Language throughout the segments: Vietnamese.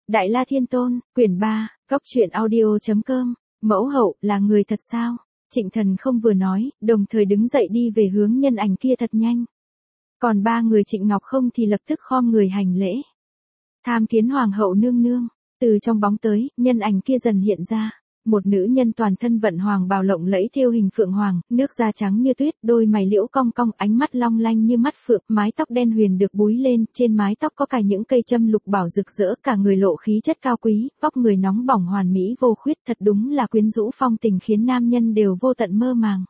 Đại La Thiên Tôn, quyển 3, Cốc truyện audio.com, mẫu hậu là người thật sao? Trịnh Thần không vừa nói, đồng thời đứng dậy đi về hướng nhân ảnh kia thật nhanh. Còn ba người Trịnh Ngọc không thì lập tức khom người hành lễ. Tham kiến hoàng hậu nương nương, từ trong bóng tới, nhân ảnh kia dần hiện ra. Một nữ nhân toàn thân vận hoàng bào lộng lẫy thêu hình phượng hoàng, nước da trắng như tuyết, đôi mày liễu cong cong, ánh mắt long lanh như mắt phượng, mái tóc đen huyền được búi lên, trên mái tóc có cài những cây châm lục bảo rực rỡ, cả người lộ khí chất cao quý, vóc người nóng bỏng hoàn mỹ vô khuyết, thật đúng là quyến rũ phong tình khiến nam nhân đều vô tận mơ màng.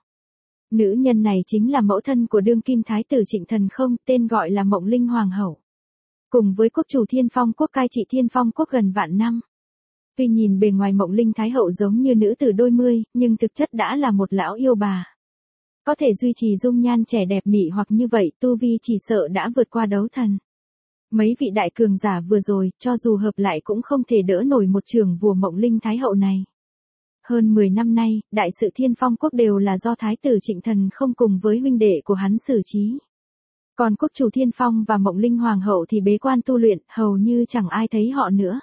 Nữ nhân này chính là mẫu thân của đương kim thái tử Trịnh Thần không, tên gọi là Mộng Linh hoàng hậu. Cùng với quốc chủ Thiên Phong quốc cai trị Thiên Phong quốc gần vạn năm. Tuy nhìn bề ngoài Mộng Linh Thái Hậu giống như nữ tử đôi mươi, nhưng thực chất đã là một lão yêu bà. Có thể duy trì dung nhan trẻ đẹp mị hoặc như vậy, tu vi chỉ sợ đã vượt qua đấu thần. Mấy vị đại cường giả vừa rồi, cho dù hợp lại cũng không thể đỡ nổi một trường vua Mộng Linh Thái Hậu này. Hơn 10 năm nay, đại sự Thiên Phong quốc đều là do Thái tử Trịnh Thần không cùng với huynh đệ của hắn xử trí. Còn quốc chủ Thiên Phong và Mộng Linh Hoàng hậu thì bế quan tu luyện, hầu như chẳng ai thấy họ nữa.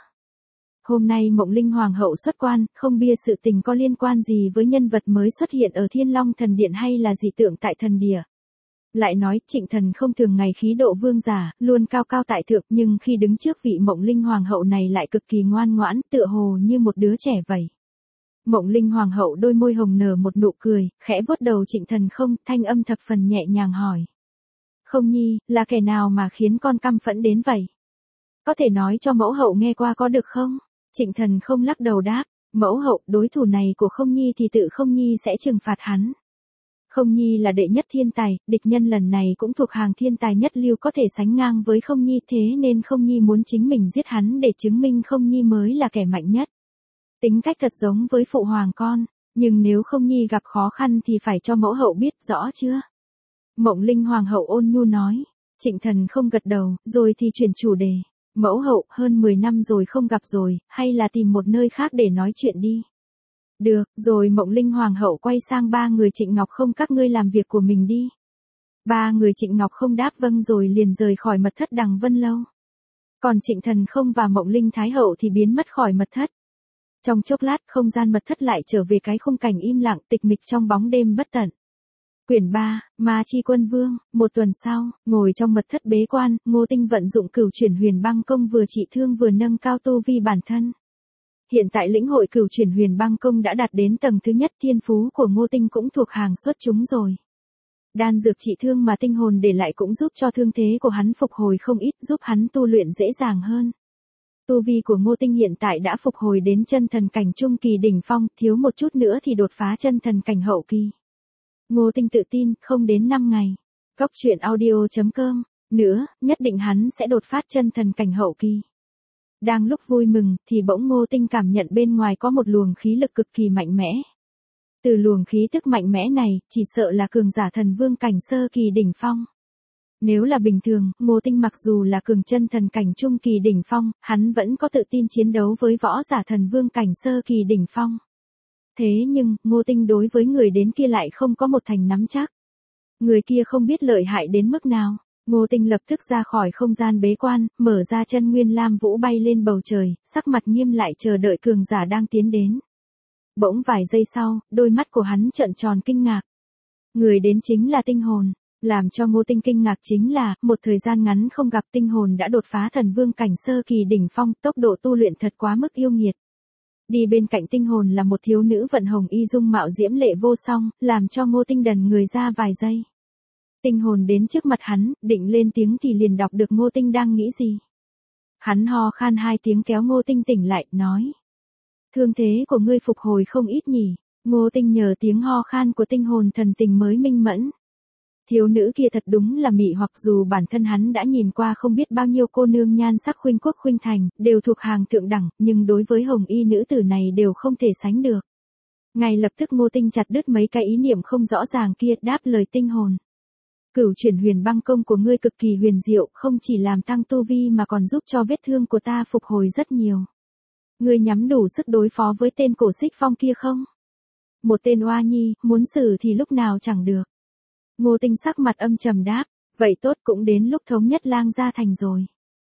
Hôm nay Mộng Linh Hoàng hậu xuất quan, không bia sự tình có liên quan gì với nhân vật mới xuất hiện ở Thiên Long Thần Điện hay là dị tượng tại thần địa. Lại nói, Trịnh Thần không thường ngày khí độ vương giả, luôn cao cao tại thượng, nhưng khi đứng trước vị Mộng Linh Hoàng hậu này lại cực kỳ ngoan ngoãn, tựa hồ như một đứa trẻ vậy. Mộng Linh Hoàng hậu đôi môi hồng nở một nụ cười, khẽ vuốt đầu Trịnh Thần không, thanh âm thập phần nhẹ nhàng hỏi. Không nhi, là kẻ nào mà khiến con căm phẫn đến vậy? Có thể nói cho mẫu hậu nghe qua có được không? Trịnh Thần không lắc đầu đáp, mẫu hậu, đối thủ này của Không Nhi thì tự Không Nhi sẽ trừng phạt hắn. Không Nhi là đệ nhất thiên tài, địch nhân lần này cũng thuộc hàng thiên tài nhất lưu có thể sánh ngang với Không Nhi, thế nên Không Nhi muốn chính mình giết hắn để chứng minh Không Nhi mới là kẻ mạnh nhất. Tính cách thật giống với phụ hoàng con, nhưng nếu Không Nhi gặp khó khăn thì phải cho mẫu hậu biết, rõ chưa? Mộng Linh Hoàng hậu ôn nhu nói. Trịnh Thần không gật đầu, rồi thì chuyển chủ đề. Mẫu hậu, hơn 10 năm rồi không gặp rồi, hay là tìm một nơi khác để nói chuyện đi. Được, rồi Mộng Linh Hoàng hậu quay sang ba người Trịnh Ngọc không, các ngươi làm việc của mình đi. Ba người Trịnh Ngọc không đáp vâng rồi liền rời khỏi mật thất Đằng Vân Lâu. Còn Trịnh Thần không và Mộng Linh Thái hậu thì biến mất khỏi mật thất. Trong chốc lát không gian mật thất lại trở về cái khung cảnh im lặng tịch mịch trong bóng đêm bất tận. Quyển 3, Ma Chi Quân Vương, một tuần sau, ngồi trong mật thất bế quan, Ngô Tinh vận dụng Cửu Chuyển Huyền Băng Công vừa trị thương vừa nâng cao tu vi bản thân. Hiện tại lĩnh hội Cửu Chuyển Huyền Băng Công đã đạt đến tầng thứ nhất, thiên phú của Ngô Tinh cũng thuộc hàng xuất chúng rồi. Đan dược trị thương mà tinh hồn để lại cũng giúp cho thương thế của hắn phục hồi không ít, giúp hắn tu luyện dễ dàng hơn. Tu vi của Ngô Tinh hiện tại đã phục hồi đến chân thần cảnh trung kỳ đỉnh phong, thiếu một chút nữa thì đột phá chân thần cảnh hậu kỳ. Ngô Tinh tự tin, không đến 5 ngày. Cốc truyện audio.com, nữa, nhất định hắn sẽ đột phát chân thần cảnh hậu kỳ. Đang lúc vui mừng, thì bỗng Ngô Tinh cảm nhận bên ngoài có một luồng khí lực cực kỳ mạnh mẽ. Từ luồng khí tức mạnh mẽ này, chỉ sợ là cường giả thần vương cảnh sơ kỳ đỉnh phong. Nếu là bình thường, Ngô Tinh mặc dù là cường chân thần cảnh trung kỳ đỉnh phong, hắn vẫn có tự tin chiến đấu với võ giả thần vương cảnh sơ kỳ đỉnh phong. Thế nhưng, Ngô Tinh đối với người đến kia lại không có một thành nắm chắc. Người kia không biết lợi hại đến mức nào. Ngô Tinh lập tức ra khỏi không gian bế quan, mở ra chân nguyên lam vũ bay lên bầu trời, sắc mặt nghiêm lại chờ đợi cường giả đang tiến đến. Bỗng vài giây sau, đôi mắt của hắn trợn tròn kinh ngạc. Người đến chính là tinh hồn. Làm cho Ngô Tinh kinh ngạc chính là, một thời gian ngắn không gặp tinh hồn đã đột phá thần vương cảnh sơ kỳ đỉnh phong, tốc độ tu luyện thật quá mức yêu nghiệt. Đi bên cạnh tinh hồn là một thiếu nữ vận hồng y dung mạo diễm lệ vô song, làm cho Ngô Tinh đần người ra vài giây. Tinh hồn đến trước mặt hắn, định lên tiếng thì liền đọc được Ngô Tinh đang nghĩ gì. Hắn ho khan 2 tiếng kéo Ngô Tinh tỉnh lại, nói. Thương thế của ngươi phục hồi không ít nhỉ. Ngô Tinh nhờ tiếng ho khan của tinh hồn thần tình mới minh mẫn. Thiếu nữ kia thật đúng là mị hoặc, dù bản thân hắn đã nhìn qua không biết bao nhiêu cô nương nhan sắc khuynh quốc khuynh thành, đều thuộc hàng thượng đẳng, nhưng đối với hồng y nữ tử này đều không thể sánh được. Ngay lập tức Ngô Tinh chặt đứt mấy cái ý niệm không rõ ràng kia, đáp lời tinh hồn. Cửu Chuyển Huyền Băng Công của ngươi cực kỳ huyền diệu, không chỉ làm tăng tu vi mà còn giúp cho vết thương của ta phục hồi rất nhiều. Ngươi nhắm đủ sức đối phó với tên Cổ Xích Phong kia không? Một tên oa nhi, muốn xử thì lúc nào chẳng được. Ngô Tinh sắc mặt âm trầm đáp, vậy tốt, cũng đến lúc thống nhất Lang Gia thành rồi.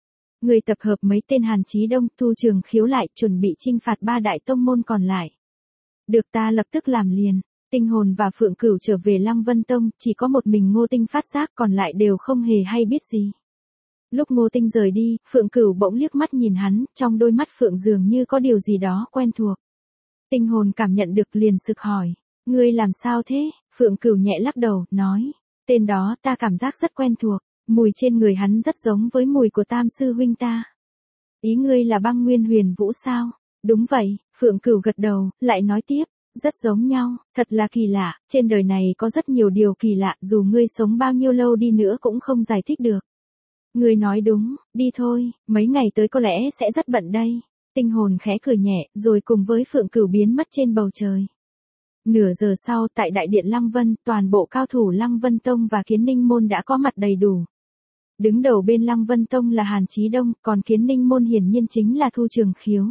Người tập hợp mấy tên Hàn Chí Đông, Thu Trường Khiếu lại, chuẩn bị chinh phạt ba đại tông môn còn lại. Được, ta lập tức làm liền. Tinh Hồn và Phượng Cửu trở về Lăng Vân Tông, chỉ có một mình Ngô Tinh phát giác, còn lại đều không hề hay biết gì. Lúc Ngô Tinh rời đi, Phượng Cửu bỗng liếc mắt nhìn hắn, trong đôi mắt Phượng dường như có điều gì đó quen thuộc. Tinh Hồn cảm nhận được liền sực hỏi, ngươi làm sao thế? Phượng Cửu nhẹ lắc đầu, nói, tên đó ta cảm giác rất quen thuộc, mùi trên người hắn rất giống với mùi của Tam sư huynh ta. Ý ngươi là Băng Nguyên Huyền Vũ sao? Đúng vậy, Phượng Cửu gật đầu, lại nói tiếp, rất giống nhau, thật là kỳ lạ, trên đời này có rất nhiều điều kỳ lạ, dù ngươi sống bao nhiêu lâu đi nữa cũng không giải thích được. Ngươi nói đúng, đi thôi, mấy ngày tới có lẽ sẽ rất bận đây. Tinh Hồn khẽ cười nhẹ, rồi cùng với Phượng Cửu biến mất trên bầu trời. Nửa giờ sau, tại Đại điện Lăng Vân, toàn bộ cao thủ Lăng Vân Tông và Kiến Ninh Môn đã có mặt đầy đủ. Đứng đầu bên Lăng Vân Tông là Hàn Chí Đông, còn Kiến Ninh Môn hiển nhiên chính là Thu Trường Khiếu.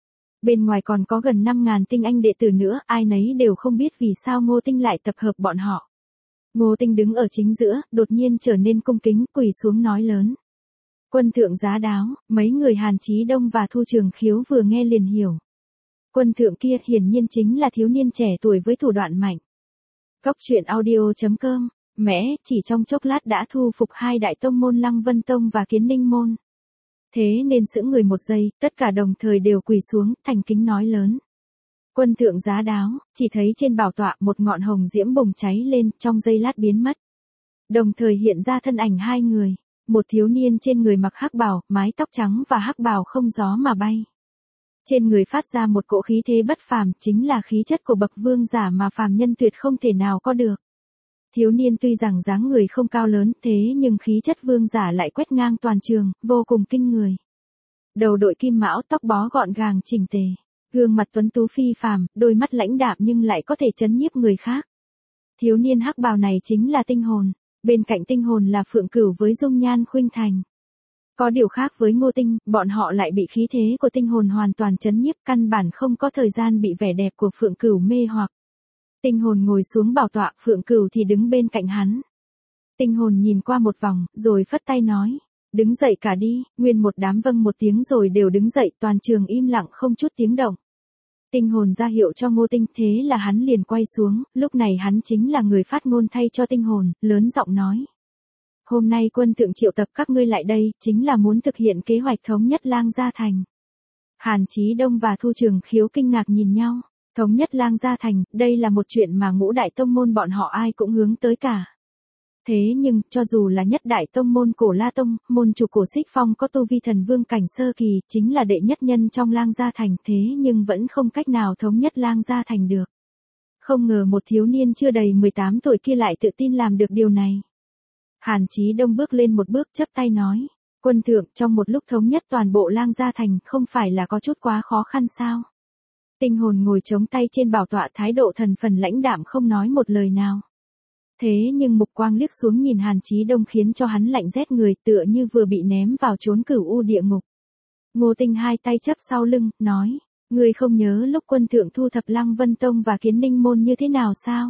Bên ngoài còn có gần 5.000 tinh anh đệ tử nữa, ai nấy đều không biết vì sao Ngô Tinh lại tập hợp bọn họ. Ngô Tinh đứng ở chính giữa, đột nhiên trở nên cung kính, quỳ xuống nói lớn. Quân thượng giá đáo, mấy người Hàn Chí Đông và Thu Trường Khiếu vừa nghe liền hiểu. Quân thượng kia hiển nhiên chính là thiếu niên trẻ tuổi với thủ đoạn mạnh. Cốc truyện audio.com, mẽ, chỉ trong chốc lát đã thu phục hai đại tông môn Lăng Vân Tông và Kiến Ninh Môn. Thế nên sững người một giây, tất cả đồng thời đều quỳ xuống, thành kính nói lớn. Quân thượng giá đáo, chỉ thấy trên bảo tọa một ngọn hồng diễm bùng cháy lên, trong giây lát biến mất. Đồng thời hiện ra thân ảnh hai người, một thiếu niên trên người mặc hắc bào, mái tóc trắng và hắc bào không gió mà bay. Trên người phát ra một cỗ khí thế bất phàm, chính là khí chất của bậc vương giả mà phàm nhân tuyệt không thể nào có được. Thiếu niên tuy rằng dáng người không cao lớn, thế nhưng khí chất vương giả lại quét ngang toàn trường, vô cùng kinh người. Đầu đội kim mão, tóc bó gọn gàng chỉnh tề, gương mặt tuấn tú phi phàm, đôi mắt lãnh đạm nhưng lại có thể chấn nhiếp người khác. Thiếu niên hắc bào này chính là Tinh Hồn, bên cạnh Tinh Hồn là Phượng Cửu với dung nhan khuynh thành. Có điều khác với Ngô Tinh, bọn họ lại bị khí thế của Tinh Hồn hoàn toàn chấn nhiếp, căn bản không có thời gian bị vẻ đẹp của Phượng Cửu mê hoặc. Tinh Hồn ngồi xuống bảo tọa, Phượng Cửu thì đứng bên cạnh hắn. Tinh Hồn nhìn qua một vòng, rồi phất tay nói, đứng dậy cả đi, nguyên một đám vâng một tiếng rồi đều đứng dậy, toàn trường im lặng không chút tiếng động. Tinh Hồn ra hiệu cho Ngô Tinh, thế là hắn liền quay xuống, lúc này hắn chính là người phát ngôn thay cho Tinh Hồn, lớn giọng nói. Hôm nay quân thượng triệu tập các ngươi lại đây, chính là muốn thực hiện kế hoạch thống nhất Lang Gia Thành. Hàn Chí Đông và Thu Trường Khiếu kinh ngạc nhìn nhau, thống nhất Lang Gia Thành, đây là một chuyện mà ngũ đại tông môn bọn họ ai cũng hướng tới cả. Thế nhưng, cho dù là nhất đại tông môn Cổ La Tông, môn chủ Cổ Xích Phong có tu vi thần vương cảnh sơ kỳ, chính là đệ nhất nhân trong Lang Gia Thành, thế nhưng vẫn không cách nào thống nhất Lang Gia Thành được. Không ngờ một thiếu niên chưa đầy 18 tuổi kia lại tự tin làm được điều này. Hàn Chí Đông bước lên một bước chắp tay nói, quân thượng trong một lúc thống nhất toàn bộ Lang Gia Thành không phải là có chút quá khó khăn sao? Tinh Hồn ngồi chống tay trên bảo tọa, thái độ thần phần lãnh đạm không nói một lời nào. Thế nhưng mục quang liếc xuống nhìn Hàn Chí Đông khiến cho hắn lạnh rét người, tựa như vừa bị ném vào chốn cửu u địa ngục. Ngô Tinh hai tay chắp sau lưng, nói, ngươi không nhớ lúc quân thượng thu thập Lăng Vân Tông và Kiến Ninh Môn như thế nào sao?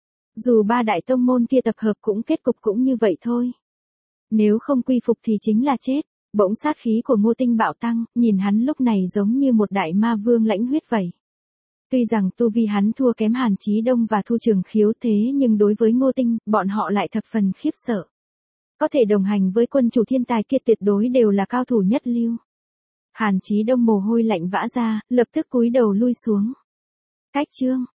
Dù ba đại tông môn kia tập hợp cũng kết cục cũng như vậy thôi. Nếu không quy phục thì chính là chết. Bỗng sát khí của Ngô Tinh bạo tăng, nhìn hắn lúc này giống như một đại ma vương lãnh huyết vậy. Tuy rằng tu vi hắn thua kém Hàn Chí Đông và Thu Trường Khiếu, thế nhưng đối với Ngô Tinh, bọn họ lại thập phần khiếp sợ. Có thể đồng hành với quân chủ thiên tài kia tuyệt đối đều là cao thủ nhất lưu. Hàn Chí Đông mồ hôi lạnh vã ra, lập tức cúi đầu lui xuống. Cách chương